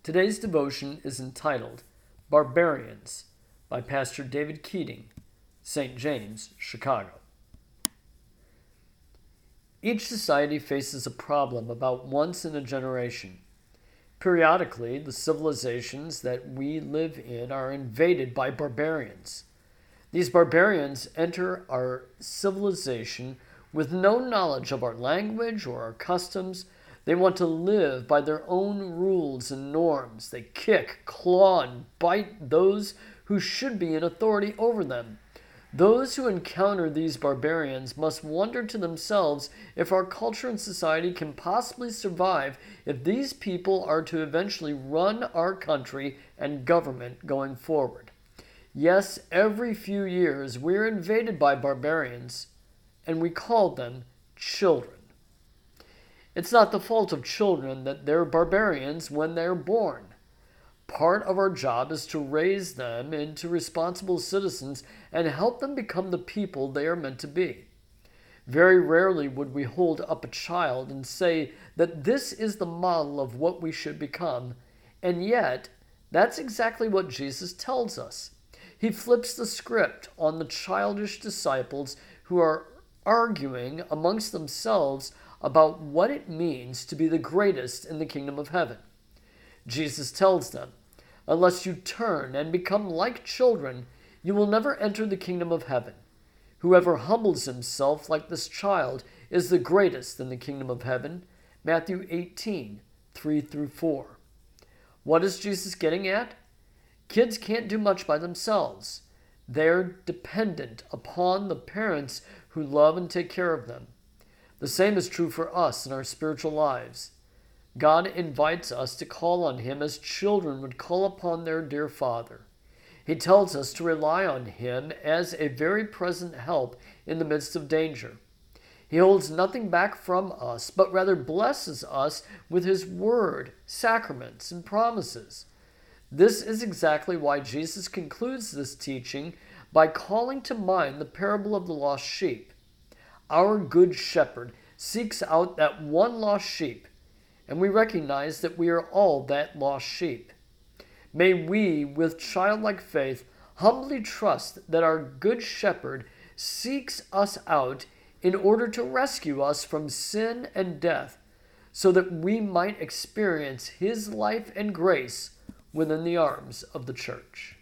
Today's devotion is entitled Barbarians by Pastor David Keating, St. James, Chicago. Each society faces a problem about once in a generation. Periodically, the civilizations that we live in are invaded by barbarians. These barbarians enter our civilization with no knowledge of our language or our customs. They want to live by their own rules and norms. They kick, claw, and bite those who should be in authority over them. Those who encounter these barbarians must wonder to themselves if our culture and society can possibly survive if these people are to eventually run our country and government going forward. Yes, every few years we are invaded by barbarians, and we call them children. It's not the fault of children that they're barbarians when they're born. Part of our job is to raise them into responsible citizens and help them become the people they are meant to be. Very rarely would we hold up a child and say that this is the model of what we should become, and yet that's exactly what Jesus tells us. He flips the script on the childish disciples who are arguing amongst themselves about what it means to be the greatest in the kingdom of heaven. Jesus tells them, "Unless you turn and become like children, you will never enter the kingdom of heaven. Whoever humbles himself like this child is the greatest in the kingdom of heaven." Matthew 18, 3-4. What is Jesus getting at? Kids can't do much by themselves. They're dependent upon the parents who love and take care of them. The same is true for us in our spiritual lives. God invites us to call on Him as children would call upon their dear Father. He tells us to rely on Him as a very present help in the midst of danger. He holds nothing back from us, but rather blesses us with His Word, sacraments, and promises. This is exactly why Jesus concludes this teaching by calling to mind the parable of the lost sheep. Our good shepherd seeks out that one lost sheep, and we recognize that we are all that lost sheep. May we, with childlike faith, humbly trust that our good shepherd seeks us out in order to rescue us from sin and death, so that we might experience his life and grace within the arms of the church.